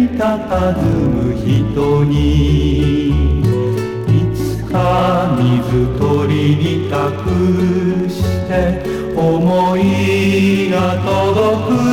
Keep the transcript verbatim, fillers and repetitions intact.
に佇む人にいつか水鳥に託して思いが届く